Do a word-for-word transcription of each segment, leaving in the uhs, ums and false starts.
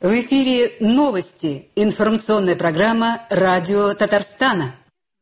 В эфире новости. Информационная программа «Радио Татарстана».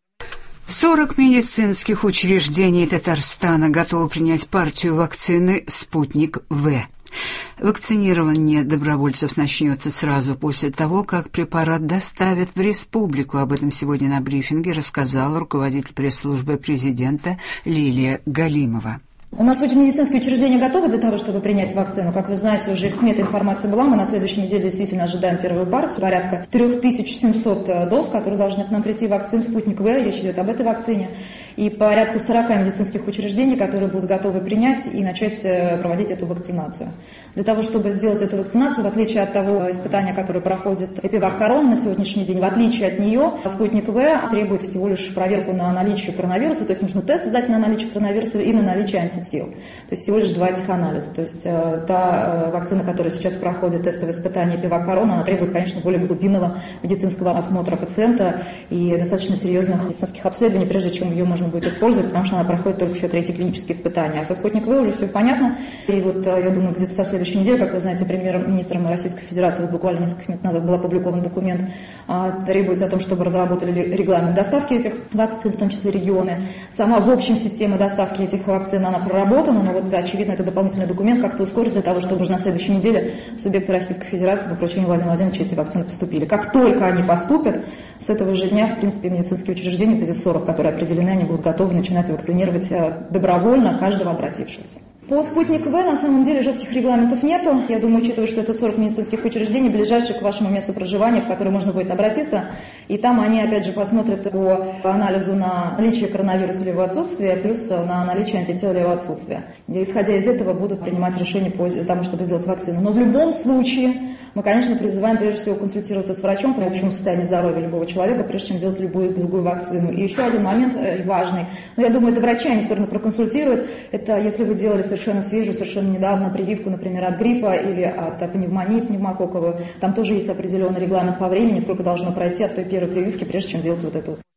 сорок медицинских учреждений Татарстана готовы принять партию вакцины «Спутник В». Вакцинирование добровольцев начнется сразу после того, как препарат доставят в республику. Об этом сегодня на брифинге рассказала руководитель пресс-службы президента Лилия Галимова. У нас медицинские учреждения готовы для того, чтобы принять вакцину. Как вы знаете, уже в СМИ эта информация была. Мы на следующей неделе действительно ожидаем первую партию. Порядка три тысячи семьсот доз, которые должны к нам прийти, вакцин «Спутник В». Речь идет об этой вакцине. И порядка сорок медицинских учреждений, которые будут готовы принять и начать проводить эту вакцинацию. Для того, чтобы сделать эту вакцинацию, в отличие от того испытания, которое проходит Эпивак Корона на сегодняшний день, в отличие от нее, «Спутник В» требует всего лишь проверку на наличие коронавируса, то есть нужно тест сдать на наличие коронавируса и на наличие антител. То есть всего лишь два этих анализа. То есть э, та э, вакцина, которая сейчас проходит тестовое испытание Эпивак Корона, она требует, конечно, более глубинного медицинского осмотра пациента и достаточно серьезных медицинских обследований, прежде чем ее можно будет использовать, потому что она проходит только еще третьи клинические испытания. А со «Спутник В» уже все понятно. И вот э, я думаю, где-то со следующей недели, как вы знаете, премьер-министром Российской Федерации, вот буквально несколько минут назад был опубликован документ, э, требуется о том, чтобы разработали регламент доставки этих вакцин, в том числе регионы. Сама в общем система доставки этих вакцин, она проработана, но вот очевидно, это дополнительный документ как-то ускорит для того, чтобы уже на следующей неделе субъекты Российской Федерации по поручению Владимира Владимировича эти вакцины поступили. Как только они поступят, с этого же дня, в принципе, медицинские учреждения, эти сорок, которые определены, они будут готовы начинать вакцинировать добровольно каждого обратившегося. По «Спутник В» на самом деле жестких регламентов нету. Я думаю, учитывая, что это сорок медицинских учреждений, ближайших к вашему месту проживания, в которое можно будет обратиться, и там они, опять же, посмотрят по анализу на наличие коронавируса или его отсутствие, плюс на наличие антител или его отсутствие. И, исходя из этого, будут принимать решение по тому, чтобы сделать вакцину. Но в любом случае мы, конечно, призываем прежде всего консультироваться с врачом по общему состоянию здоровья любого человека, прежде чем делать любую другую вакцину. И еще один момент важный, но я думаю, это врачи, они все равно проконсультируют, это если вы делали совершенно свежую, совершенно недавно прививку, например, от гриппа или от пневмонии пневмококковой, там тоже есть определенный регламент по времени, сколько должно пройти от той первой прививки, прежде чем делать вот эту вот.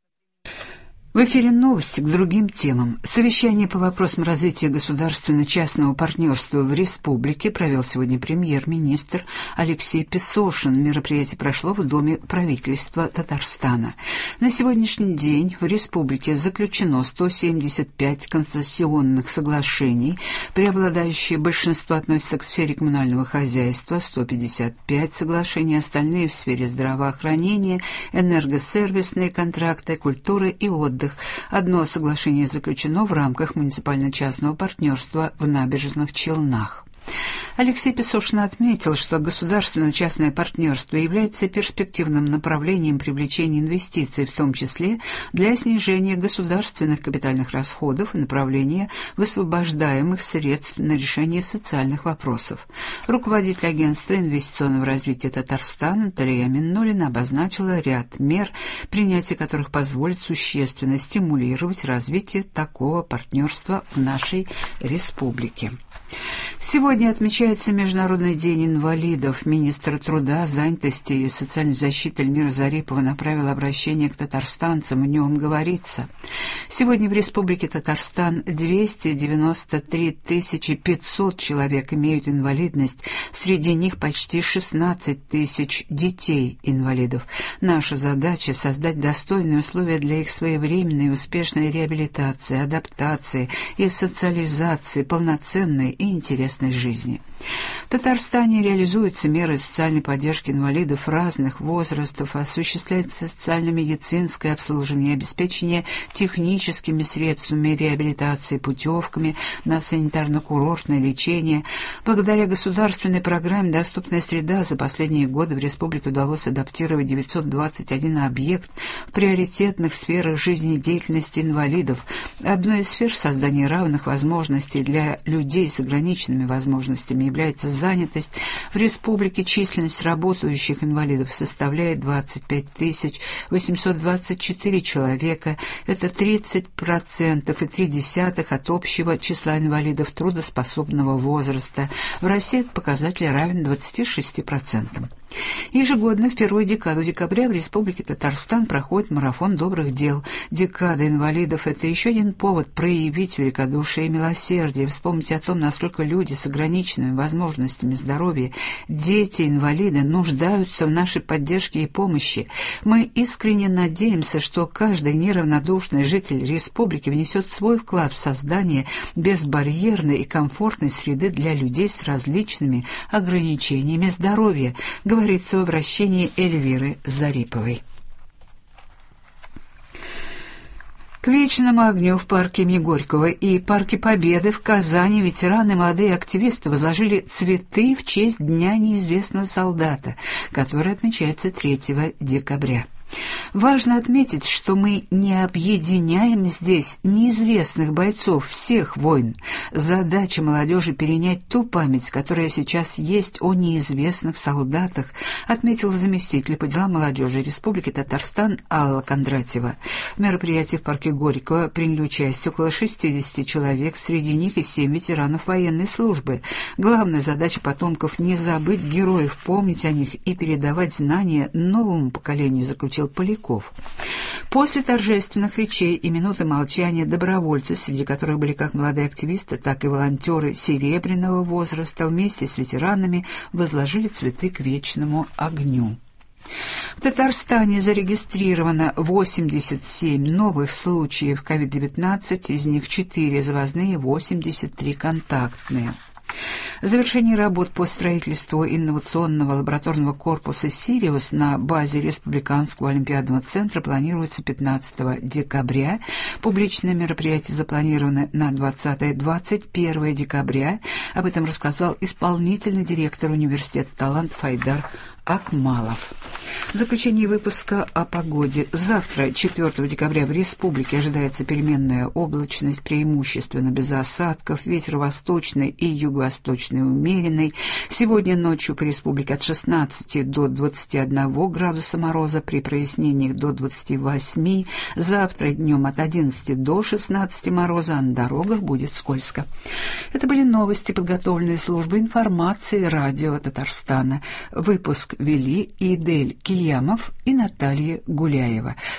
В эфире новости к другим темам. Совещание по вопросам развития государственно-частного партнерства в республике провел сегодня премьер-министр Алексей Песошин. Мероприятие прошло в Доме правительства Татарстана. На сегодняшний день в республике заключено сто семьдесят пять концессионных соглашений. Преобладающее большинство относится к сфере коммунального хозяйства, сто пятьдесят пять соглашений, остальные в сфере здравоохранения, энергосервисные контракты, культуры и отдыха. Одно соглашение заключено в рамках муниципально-частного партнерства в Набережных Челнах. Алексей Песошин отметил, что государственно-частное партнерство является перспективным направлением привлечения инвестиций, в том числе для снижения государственных капитальных расходов и направления высвобождаемых средств на решение социальных вопросов. Руководитель агентства инвестиционного развития Татарстана Наталья Миннулина обозначила ряд мер, принятие которых позволит существенно стимулировать развитие такого партнерства в нашей республике. Сегодня отмечается Международный день инвалидов. Министр труда, занятости и социальной защиты Эльмира Зарипова направила обращение к татарстанцам. В нем говорится: сегодня в Республике Татарстан двести девяносто три тысячи пятьсот человек имеют инвалидность, среди них почти шестнадцать тысяч детей-инвалидов. Наша задача — создать достойные условия для их своевременной и успешной реабилитации, адаптации и социализации, полноценной и интересной жизни. В Татарстане реализуются меры социальной поддержки инвалидов разных возрастов, осуществляется социально-медицинское обслуживание, обеспечение техническими средствами реабилитации, путевками на санитарно-курортное лечение. Благодаря государственной программе «Доступная среда» за последние годы в республике удалось адаптировать девятьсот двадцать один объект в приоритетных сферах жизнедеятельности инвалидов. Одной из сфер создания равных возможностей для людей с ограниченными возможностями является занятость. В республике численность работающих инвалидов составляет двадцать пять тысяч восемьсот двадцать четыре человека. Это тридцать процентов и три десятых от общего числа инвалидов трудоспособного возраста. В России этот показатель равен двадцати шести процентам. Ежегодно в первую декаду декабря в Республике Татарстан проходит марафон добрых дел. Декада инвалидов — это еще один повод проявить великодушие и милосердие, вспомнить о том, насколько люди с ограниченными возможностями здоровья, дети-инвалиды, нуждаются в нашей поддержке и помощи. Мы искренне надеемся, что каждый неравнодушный житель республики внесет свой вклад в создание безбарьерной и комфортной среды для людей с различными ограничениями здоровья, говорится в обращении Эльвиры Зариповой. К вечному огню в парке имени Горького и парке Победы в Казани ветераны и молодые активисты возложили цветы в честь Дня неизвестного солдата, который отмечается третьего декабря. Важно отметить, что мы не объединяем здесь неизвестных бойцов всех войн. Задача молодежи — перенять ту память, которая сейчас есть о неизвестных солдатах, отметил заместитель по делам молодежи Республики Татарстан Алла Кондратьева. В мероприятии в парке Горького приняли участие около шестидесяти человек, среди них и семь ветеранов военной службы. Главная задача потомков — не забыть героев, помнить о них и передавать знания новому поколению, заключил Поляков. После торжественных речей и минуты молчания добровольцы, среди которых были как молодые активисты, так и волонтеры серебряного возраста, вместе с ветеранами возложили цветы к вечному огню. В Татарстане зарегистрировано восемьдесят семь новых случаев ковид девятнадцать, из них четыре завозные, восемьдесят три контактные. Завершение работ по строительству инновационного лабораторного корпуса «Сириус» на базе Республиканского олимпиадного центра планируется пятнадцатого декабря. Публичное мероприятие запланировано на двадцатое-двадцать первое декабря. Об этом рассказал исполнительный директор университета талантов Айдар Акмалов. В заключении выпуска о погоде. Завтра, четвёртого декабря, в республике ожидается переменная облачность, преимущественно без осадков, ветер восточный и юго-восточный умеренный. Сегодня ночью по республике от шестнадцати до двадцати одного градуса мороза, при прояснениях до двадцати восьми. Завтра днем от одиннадцати до шестнадцати мороза, а на дорогах будет скользко. Это были новости, подготовленные службой информации радио Татарстана. Выпуск вели Идель Киямов и Наталья Гуляева.